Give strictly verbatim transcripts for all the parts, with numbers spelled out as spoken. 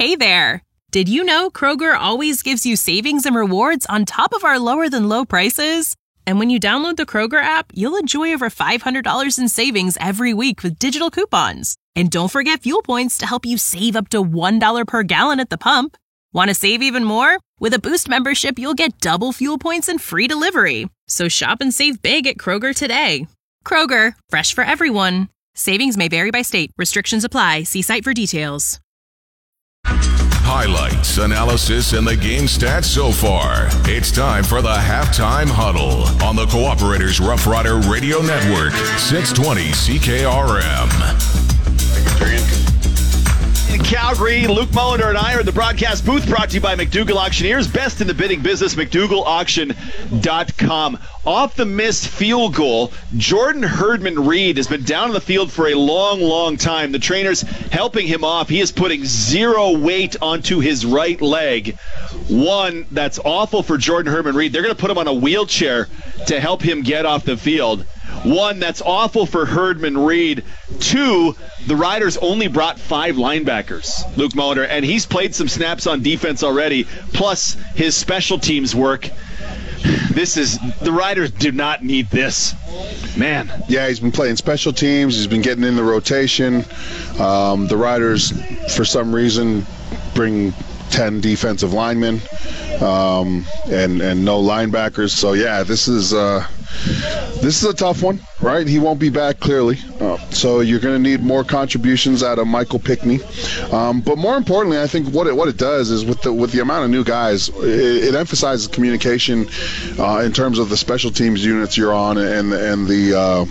Hey there! Did you know Kroger always gives you savings and rewards on top of our lower-than-low prices? And when you download the Kroger app, you'll enjoy over five hundred dollars in savings every week with digital coupons. And don't forget fuel points to help you save up to one dollar per gallon at the pump. Want to save even more? With a Boost membership, you'll get double fuel points and free delivery. So shop and save big at Kroger today. Kroger, fresh for everyone. Savings may vary by state. Restrictions apply. See site for details. Highlights, analysis, and the game stats so far. It's time for the Halftime Huddle on the Cooperators Rough Rider Radio Network, six twenty C K R M. In Calgary, Luke Molitor and I are in the broadcast booth, brought to you by McDougall Auctioneers, best in the bidding business, McDougall Auction dot com. Off the missed field goal, Jordan Herdman Reed has been down on the field for a long, long time. The trainer's helping him off. He is putting zero weight onto his right leg. One, that's awful for Jordan Herdman Reed. They're going to put him on a wheelchair to help him get off the field. One, that's awful for Herdman Reed. Two, the Riders only brought five linebackers, Luke Molitor, and he's played some snaps on defense already, plus his special teams work. This is, the Riders do not need this. Man. Yeah, he's been playing special teams. He's been getting in the rotation. Um, the Riders, for some reason, bring ten defensive linemen um, and and no linebackers. So yeah, this is uh, this is a tough one, right? He won't be back clearly, uh, so you're going to need more contributions out of Michael Pickney. Um, but more importantly, I think what it what it does is with the with the amount of new guys, it, it emphasizes communication uh, in terms of the special teams units you're on and and the. Uh,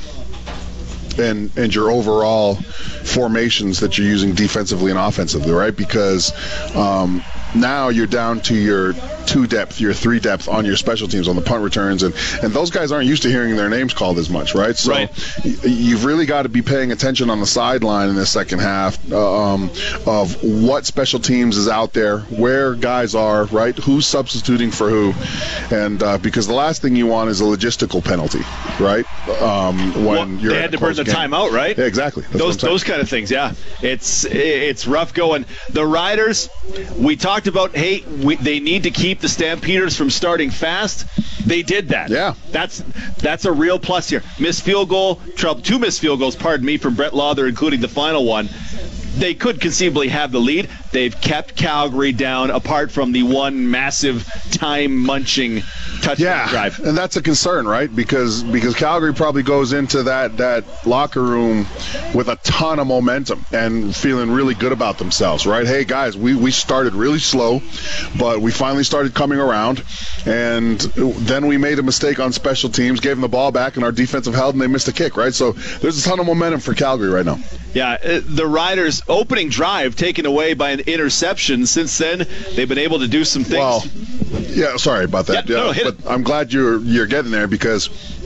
And, and your overall formations that you're using defensively and offensively, right? Because um, now you're down to your two depth, your three depth on your special teams on the punt returns, and, and those guys aren't used to hearing their names called as much, right? So right. y- you've really got to be paying attention on the sideline in the second half um, of what special teams is out there, where guys are, right? Who's substituting for who, and uh, because the last thing you want is a logistical penalty, right? Um, when well, you're they had to burn the timeout, right? Yeah, exactly. That's those those kind of things, yeah. It's it's rough going. The Riders, we talked about, hey, we, they need to keep the Stampeders from starting fast. They did that. Yeah. That's that's a real plus here. Missed field goal, trouble, two missed field goals, pardon me, from Brett Lauther, including the final one. They could conceivably have the lead. They've kept Calgary down, apart from the one massive time-munching touchdown yeah, drive. And that's a concern, right? Because because Calgary probably goes into that, that locker room with a ton of momentum and feeling really good about themselves, right? Hey, guys, we, we started really slow, but we finally started coming around, and then we made a mistake on special teams, gave them the ball back, and our defensive held, and they missed a kick, right? So there's a ton of momentum for Calgary right now. Yeah, the Riders' opening drive taken away by an interception. Since then, they've been able to do some things. Well, yeah, sorry about that. Yeah, no, no, hit but it. I'm glad you're you're getting there, because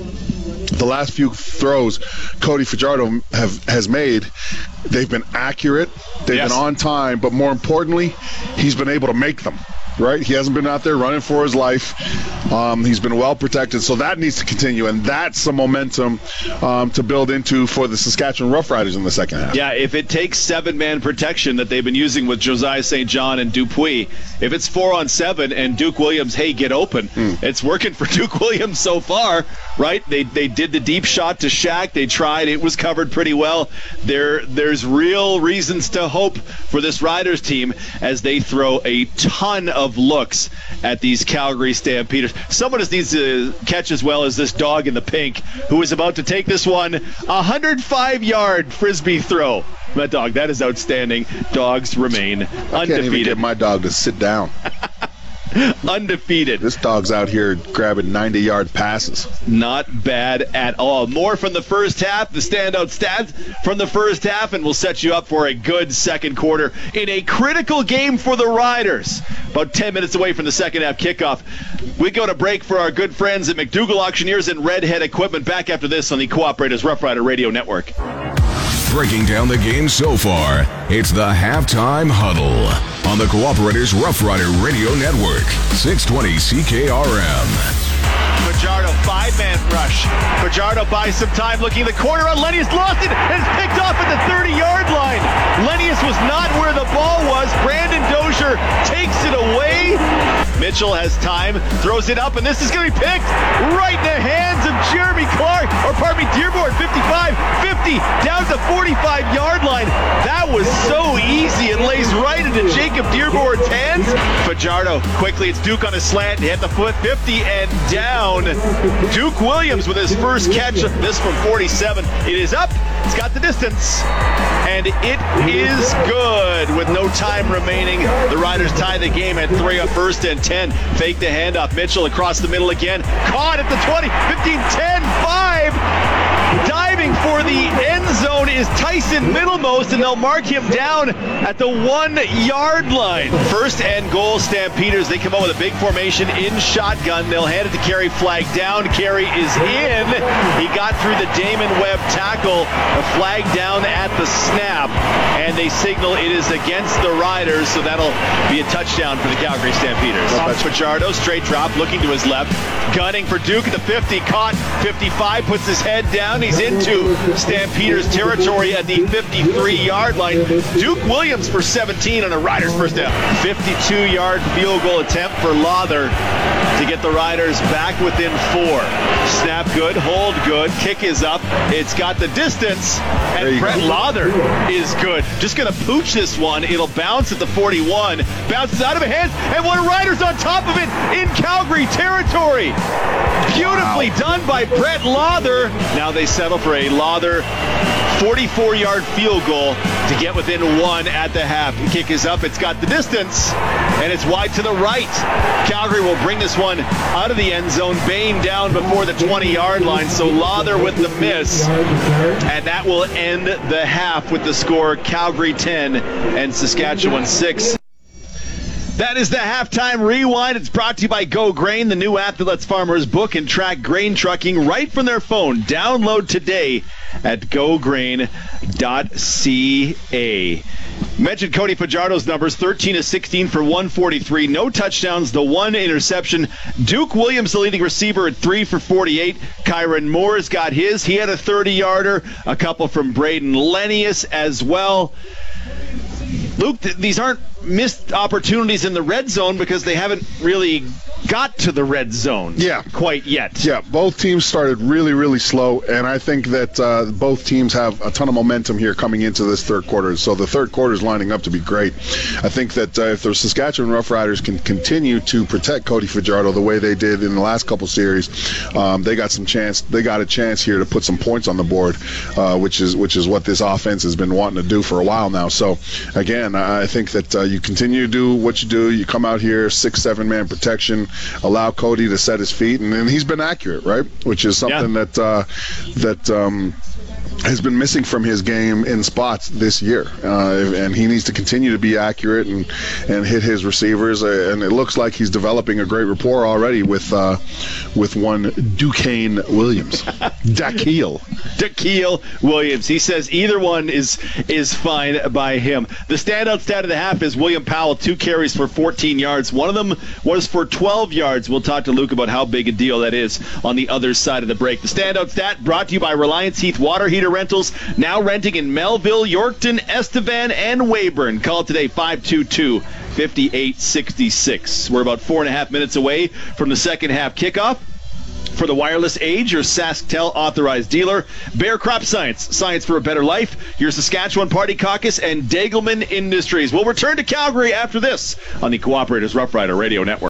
the last few throws Cody Fajardo have has made, they've been accurate, they've yes. been on time, but more importantly, he's been able to make them. Right? He hasn't been out there running for his life. Um, he's been well protected, so that needs to continue, and that's some momentum um, to build into for the Saskatchewan Roughriders in the second half. Yeah, if it takes seven-man protection that they've been using with Josiah Saint John and Dupuis, if it's four on seven and Duke Williams, hey, get open, mm. it's working for Duke Williams so far, right? They they did the deep shot to Shaq. They tried. It was covered pretty well. There There's real reasons to hope for this Riders team as they throw a ton of of looks at these Calgary Stampeders. Someone just needs to catch as well as this dog in the pink, who is about to take this one, a one hundred five yard frisbee throw. That dog, that is outstanding. Dogs remain undefeated. I can't even get my dog to sit down. Undefeated. This dog's out here grabbing ninety yard passes. Not bad at all. More from the first half, the standout stats from the first half, and we'll set you up for a good second quarter in a critical game for the Riders. About ten minutes away from the second half kickoff. We go to break for our good friends at McDougall Auctioneers and Redhead Equipment. Back after this on the Cooperators Rough Rider Radio Network. Breaking down the game so far, it's the Halftime Huddle on the Cooperators Rough Rider Radio Network, six twenty C K R M. Fajardo, five-man rush. Fajardo buys some time looking in the corner. Lenius lost it and it's picked off at the thirty yard line. Lenius was not where the ball was. Brandon Doe Berger takes it away. Mitchell has time, throws it up, and this is going to be picked right in the hands of Jeremy Clark, or pardon me, Dearborn, fifty-five, fifty, down to forty-five-yard line. That was so easy. It lays right into Jacob Dearborn's hands. Fajardo, quickly, it's Duke on a slant, hit the foot, fifty, and down. Duke Williams with his first catch, this from forty-seven. It is up, it's got the distance, and it is good with no time remaining. The Riders tie the game at three on first and ten. Fake the handoff. Mitchell across the middle again. Caught at the twenty, fifteen, ten, five. Diving for the end zone is Tyson Middlemost, and they'll mark him down at the one-yard line. First and goal, Stampeders. They come out with a big formation in shotgun. They'll hand it to Carey, flag down. Carey is in. He got through the Damon Webb tackle. A flag down at the snap, and they signal it is against the Riders, so that'll be a touchdown for the Calgary Stampeders. Fajardo, straight drop, looking to his left. Gunning for Duke at the fifty. Caught. fifty-five, puts his head down. He's into Stampeders territory at the fifty-three-yard line. Duke Williams for seventeen on a Riders first down. fifty-two-yard field goal attempt for Lawther to get the Riders back within four. Snap good, hold good, kick is up. It's got the distance, and Brett go. Lawther is good. Just going to pooch this one. It'll bounce at the forty-one. Bounces out of his hands, and one Riders on top of it in Calgary territory. Beautifully wow. done by Brett Lawther. Now they settle for a Lawther forty-four-yard field goal to get within one at the half. The kick is up. It's got the distance, and it's wide to the right. Calgary will bring this one out of the end zone. Bain down before the twenty-yard line, so Lawther with the miss. And that will end the half with the score Calgary ten and Saskatchewan six. That is the Halftime Rewind. It's brought to you by Go Grain, the new app that lets farmers book and track grain trucking right from their phone. Download today at go grain dot c a. Mentioned Cody Fajardo's numbers, thirteen of sixteen for one forty-three. No touchdowns, the one interception. Duke Williams, the leading receiver, at three for forty-eight. Kyron Moore's got his. He had a thirty-yarder. A couple from Braden Lenius as well. Luke, th- these aren't missed opportunities in the red zone because they haven't really got to the red zone yeah. quite yet. Yeah, both teams started really, really slow, and I think that uh, both teams have a ton of momentum here coming into this third quarter. So the third quarter is lining up to be great. I think that uh, if the Saskatchewan Roughriders can continue to protect Cody Fajardo the way they did in the last couple series, um, they got some chance. They got a chance here to put some points on the board, uh, which is which is what this offense has been wanting to do for a while now. So again, I think that uh, you continue to do what you do. You come out here, six, seven man protection. Allow Cody to set his feet, and, and he's been accurate, right? Which is something yeah. that uh, that um, has been missing from his game in spots this year, uh, and he needs to continue to be accurate and and hit his receivers. Uh, and it looks like he's developing a great rapport already with uh, with one Duquesne Williams, Daquille. Daquille Williams. He says either one is is fine by him. The standout stat of the half is William Powell, two carries for fourteen yards. One of them was for twelve yards. We'll talk to Luke about how big a deal that is on the other side of the break. The standout stat brought to you by Reliance Heath Water Heater Rentals, now renting in Melville, Yorkton, Estevan, and Weyburn. Call today, five two two, five eight six six. We're about four and a half minutes away from the second half kickoff. For the wireless age, your SaskTel authorized dealer, Bear Crop Science, Science for a Better Life, your Saskatchewan Party Caucus, and Degelman Industries. We'll return to Calgary after this on the Cooperators Rough Rider Radio Network.